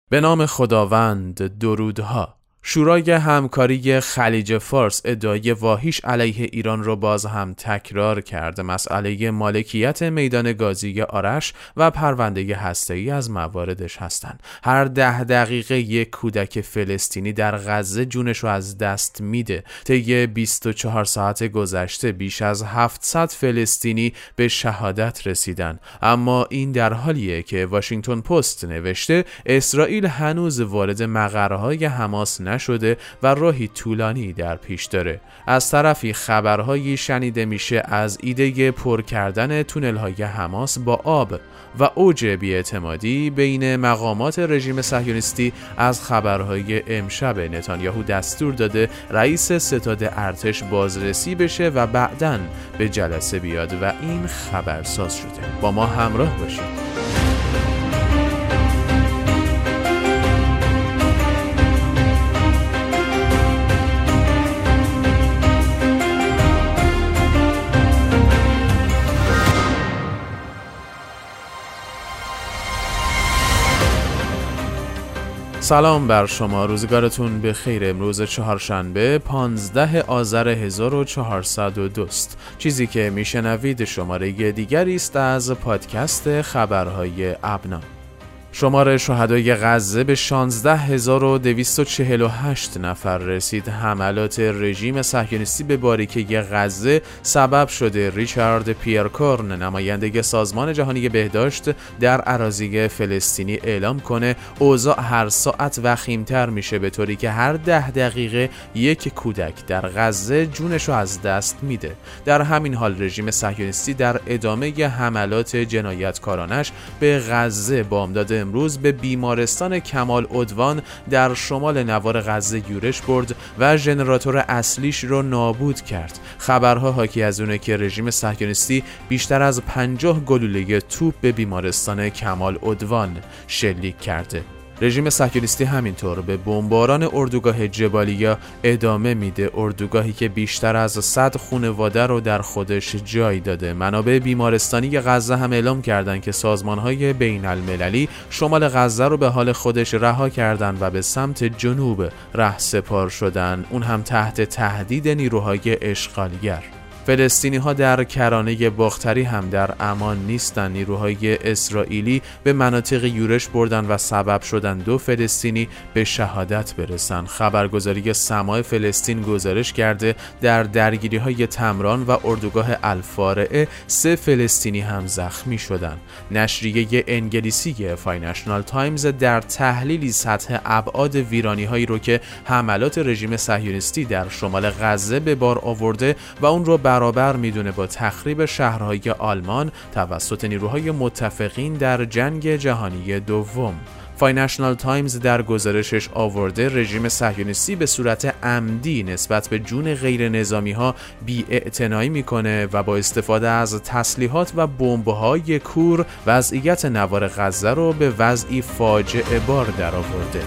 به نام خداوند، درودها. شورای همکاری خلیج فارس ادعای واهیش علیه ایران را باز هم تکرار کرد. مسئله مالکیت میدان گازی آرش و پرونده هسته‌ای از مواردش هستند. هر 10 دقیقه یک کودک فلسطینی در غزه جونش رو از دست میده. طی 24 ساعت گذشته بیش از 700 فلسطینی به شهادت رسیدن. اما این در حالیه که واشنگتن پست نوشته اسرائیل هنوز وارد مقرهای حماس نشده و راهی طولانی در پیش داره. از طرفی خبرهایی شنیده میشه از ایده پر کردن تونل‌های حماس با آب و اوج بی‌اعتمادی بین مقامات رژیم صهیونیستی. از خبرهای امشب نتانیاهو دستور داده رئیس ستاد ارتش بازرسی بشه و بعداً به جلسه بیاد و این خبرساز شده. با ما همراه باشید. سلام بر شما، روزگارتون به خیر. امروز چهارشنبه 15 آذر 1402 است. چیزی که میشنوید شماره دیگری است از پادکست خبرهای ابنا. شمار شهدای غزه به 16248 نفر رسید. حملات رژیم صهیونیستی به باریکه غزه سبب شده ریچارد پیرکورن، نماینده سازمان جهانی بهداشت در اراضی فلسطینی، اعلام کنه اوضاع هر ساعت وخیم‌تر میشه، به طوری که هر 10 دقیقه یک کودک در غزه جونشو از دست میده. در همین حال رژیم صهیونیستی در ادامه حملات جنایتکارانش به غزه بامداد امروز به بیمارستان کمال عدوان در شمال نوار غزه یورش برد و ژنراتور اصلیش رو نابود کرد. خبرها حاکی از اونه که رژیم صهیونیستی بیشتر از 50 گلوله توپ به بیمارستان کمال عدوان شلیک کرده. رژیم صهیونیستی همینطور به بمباران اردوگاه جبالیا ادامه میده، اردوگاهی که بیشتر از 100 خانواده رو در خودش جای داده. منابع بیمارستانی غزه هم اعلام کردند که سازمان‌های بین‌المللی شمال غزه رو به حال خودش رها کردند و به سمت جنوب رهسپار شدن، اون هم تحت تهدید نیروهای اشغالگر. فلسطینی ها در کرانه باختری هم در امان نیستن. نیروهای اسرائیلی به مناطق یورش بردن و سبب شدن 2 فلسطینی به شهادت برسن. خبرگزاری سماع فلسطین گزارش کرده در درگیری های تمران و اردوگاه الفارعه 3 فلسطینی هم زخمی شدن. نشریه انگلیسی فاینانشال تایمز در تحلیلی سطح ابعاد ویرانی هایی رو که حملات رژیم صهیونیستی در شمال غزه به بار آورده و اون رو برابر میدونه با تخریب شهرهای آلمان توسط نیروهای متفقین در جنگ جهانی دوم. فاینانشال تایمز در گزارشش آورده رژیم صهیونیستی به صورت عمدی نسبت به جون غیر نظامی ها بی‌اعتنایی میکنه و با استفاده از تسلیحات و بمب‌های کور وضعیت نوار غزه رو به وضعی فاجعه بار درآورده.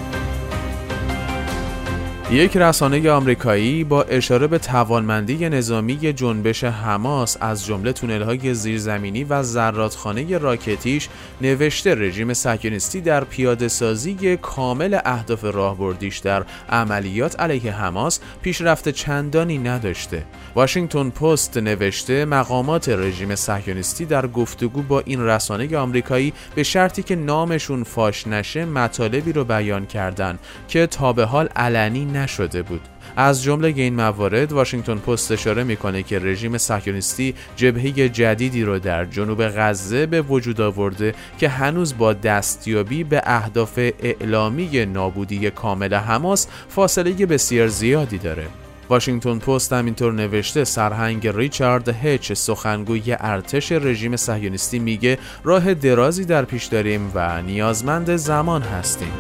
یک رسانه آمریکایی با اشاره به توانمندی نظامی جنبش حماس از جمله تونل‌های زیرزمینی و زرادخانه راکتیش نوشته رژیم صهیونیستی در پیاده‌سازی کامل اهداف راهبردیش در عملیات علیه حماس پیشرفت چندانی نداشته. واشنگتن پست نوشته مقامات رژیم صهیونیستی در گفتگو با این رسانه آمریکایی به شرطی که نامشون فاش نشه مطالبی رو بیان کردن که تا به حال علنی نشده بود. از جمله این موارد واشنگتن پست اشاره میکنه که رژیم صهیونیستی جبهه جدیدی رو در جنوب غزه به وجود آورده که هنوز با دستیابی به اهداف اعلامی نابودی کامل حماس فاصله بسیار زیادی داره. واشنگتن پست همینطور نوشته سرهنگ ریچارد هچ، سخنگوی ارتش رژیم صهیونیستی، میگه راه درازی در پیش داریم و نیازمند زمان هستیم.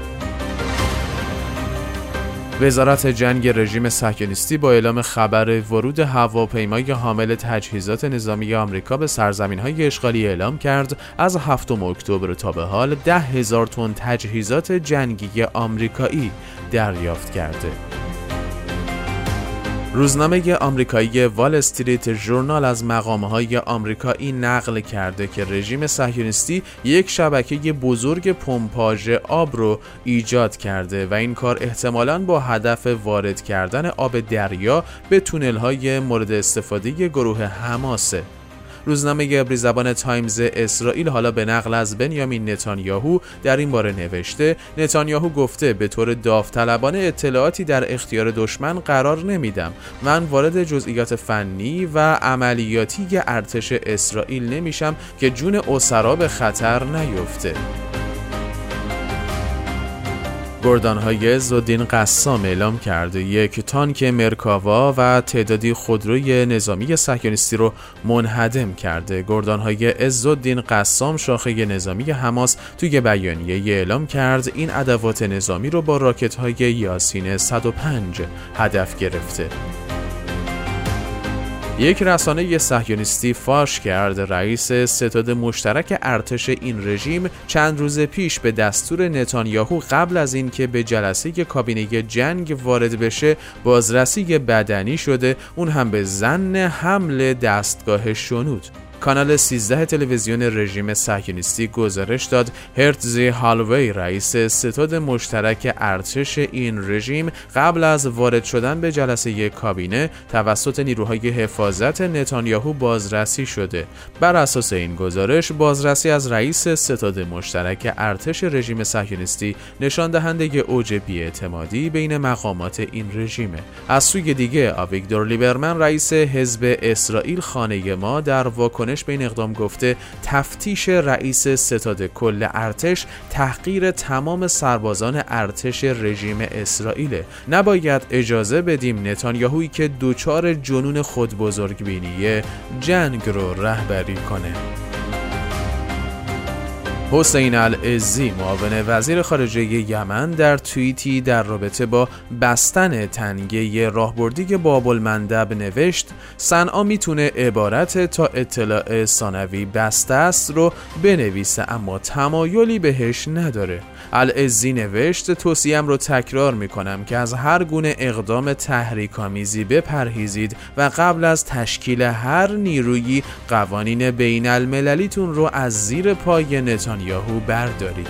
وزارت جنگ رژیم صهیونیستی با اعلام خبر ورود هواپیمای حامل تجهیزات نظامی آمریکا به سرزمین‌های اشغالی اعلام کرد از 7 اکتبر تا به حال 10,000 تن تجهیزات جنگی آمریکایی دریافت کرده. روزنامه آمریکایی وال استریت ژورنال از مقام‌های آمریکایی نقل کرده که رژیم صهیونیستی یک شبکه بزرگ پمپاژ آب رو ایجاد کرده و این کار احتمالاً با هدف وارد کردن آب دریا به تونل‌های مورد استفاده گروه حماسه. روزنامه عبری زبان تایمز اسرائیل حالا به نقل از بنیامین نتانیاهو در این باره نوشته: نتانیاهو گفته به طور داوطلبانه اطلاعاتی در اختیار دشمن قرار نمیدم. من وارد جزئیات فنی و عملیاتی ارتش اسرائیل نمیشم که جون اسرا به خطر نیفته. گردانهای عزالدین قسام اعلام کرده یک تانک مرکاوا و تعدادی خودروی نظامی صهیونیستی رو منهدم کرده. گردانهای عزالدین قسام شاخه نظامی حماس توی بیانیه اعلام کرد این ادوات نظامی رو با راکت‌های یاسین 105 هدف گرفته. یک رسانه صهیونیستی فاش کرد رئیس ستاد مشترک ارتش این رژیم چند روز پیش به دستور نتانیاهو قبل از اینکه به جلسه کابینه جنگ وارد بشه بازرسی بدنی شده، اون هم به ظن حمل دستگاه شنود. کانال 13 تلویزیون رژیم صهیونیستی گزارش داد هرتزی هالوی رئیس ستاد مشترک ارتش این رژیم قبل از وارد شدن به جلسه کابینه توسط نیروهای حفاظت نتانیاهو بازرسی شده. بر اساس این گزارش بازرسی از رئیس ستاد مشترک ارتش رژیم صهیونیستی نشان دهنده اوج بی‌اعتمادی بین مقامات این رژیمه. از سوی دیگه آویگدور لیبرمن رئیس حزب اسرائیل خانه ما در واکنش به این اقدام گفته تفتیش رئیس ستاد کل ارتش تحقیر تمام سربازان ارتش رژیم اسرائیل. نباید اجازه بدیم نتانیاهویی که دوچار جنون خودبزرگبینی جنگ رو رهبری کنه. حسین العزی معاون وزیر خارجه یمن در توییتی در رابطه با بستن تنگه راهبردی باب‌المندب نوشت صنعا میتونه عبارت تا اطلاع ثانوی بسته است رو بنویسه اما تمایلی بهش نداره. العزی نوشت توصیه‌ام رو تکرار میکنم که از هر گونه اقدام تحریک‌آمیزی بپرهیزید و قبل از تشکیل هر نیرویی قوانین بین المللیتون رو از زیر پای نتانیاهو بردارید.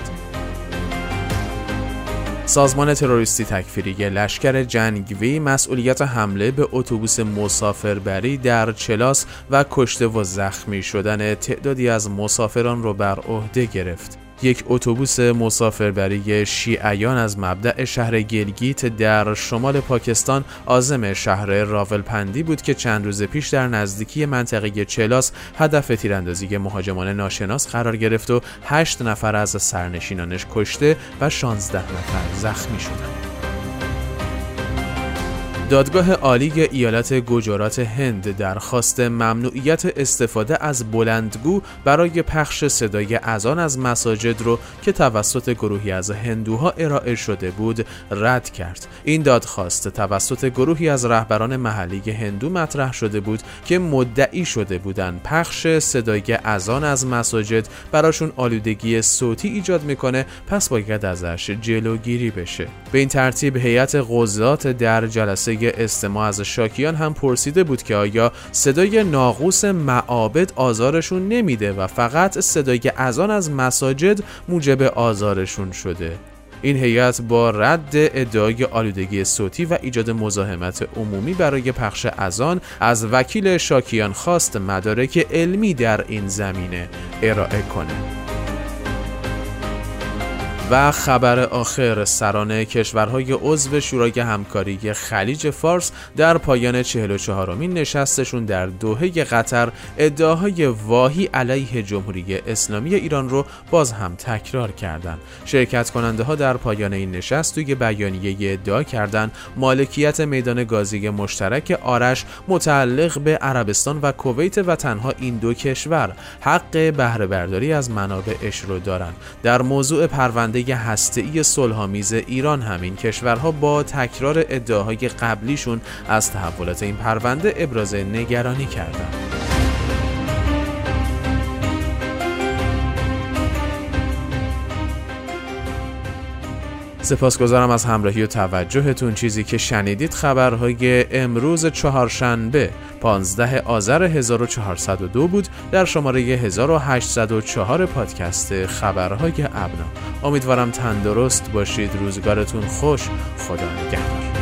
سازمان تروریستی تکفیری لشکر جنگی مسئولیت حمله به اتوبوس مسافربری در چلاس و کشته و زخمی شدن تعدادی از مسافران را بر عهده گرفت. یک اتوبوس مسافربری شیعیان از مبدأ شهر گلگیت در شمال پاکستان عازم شهر راولپندی بود که چند روز پیش در نزدیکی منطقه چلاس هدف تیراندازی مهاجمان ناشناس قرار گرفت و 8 نفر از سرنشینانش کشته و 16 نفر زخمی شدند. دادگاه عالی ایالت گوجرات هند درخواست ممنوعیت استفاده از بلندگو برای پخش صدای اذان از مساجد رو که توسط گروهی از هندوها ارائه شده بود رد کرد. این دادخواست توسط گروهی از رهبران محلی هندو مطرح شده بود که مدعی شده بودند پخش صدای اذان از مساجد براشون آلودگی صوتی ایجاد میکنه، پس باید ازش جلوگیری بشه. به این ترتیب هیئت قضات در جلسه استماع از شاکیان هم پرسیده بود که آیا صدای ناقوس معابد آزارشون نمیده و فقط صدای اذان از مساجد موجب آزارشون شده. این هیئت با رد ادعای آلودگی صوتی و ایجاد مزاحمت عمومی برای پخش اذان از وکیل شاکیان خواست مدارک علمی در این زمینه ارائه کنه. و خبر آخر، سران کشورهای عضو شورای همکاری خلیج فارس در پایان 44مین نشستشون در دوحه قطر ادعاهای واهی علیه جمهوری اسلامی ایران رو باز هم تکرار کردند. شرکت کننده ها در پایان این نشست توی بیانیه ادعا کردند مالکیت میدان گازی مشترک آرش متعلق به عربستان و کویت و تنها این دو کشور حق بهره برداری از منابعش رو دارند. در موضوع پرونده هسته‌ای صلح‌آمیز ایران همین کشورها با تکرار ادعاهای قبلیشون از تحولات این پرونده ابراز نگرانی کردند. سپاسگزارم از همراهی و توجهتون. چیزی که شنیدید خبرهای امروز چهارشنبه 15 آذر 1402 بود در شماره 1804 پادکست خبرهای ابنا. امیدوارم تندرست باشید. روزگارتون خوش. خدا نگهدار.